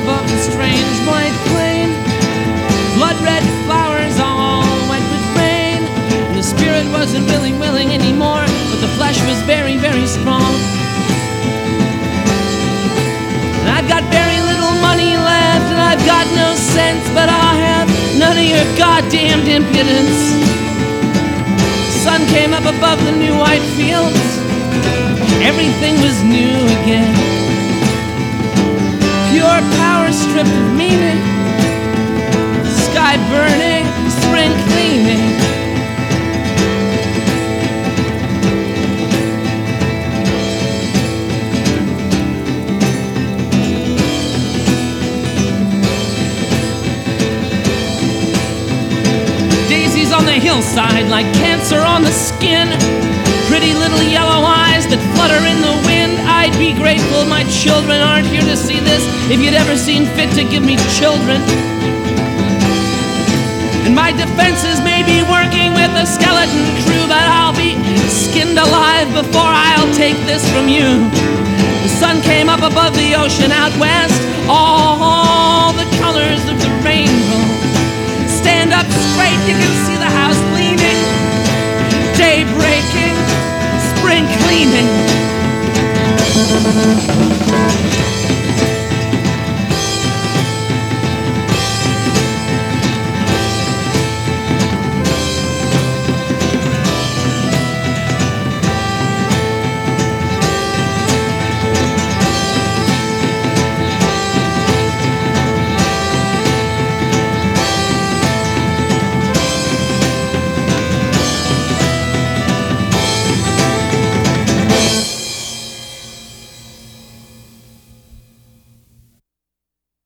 above the strange white plain. Blood-red flowers all wet with rain. And the spirit wasn't willing anymore, but the flesh was very, very strong. And I've got very little money left, and I've got no sense, but I'll have none of your goddamned impudence. The sun came up above the new white fields. Everything was new again. Pure power stripped of meaning. Sky burning, spring cleaning. Daisies on the hillside like cancer on the skin. Pretty little yellow eyes that flutter in the wind. I'd be grateful my children aren't here to see this, if you'd ever seen fit to give me children. And my defenses may be working with a skeleton crew, but I'll be skinned alive before I'll take this from you. The sun came up above the ocean out west, all the colors of the rainbow. Stand up straight, you can see the house leaning. Day breaking, spring cleaning.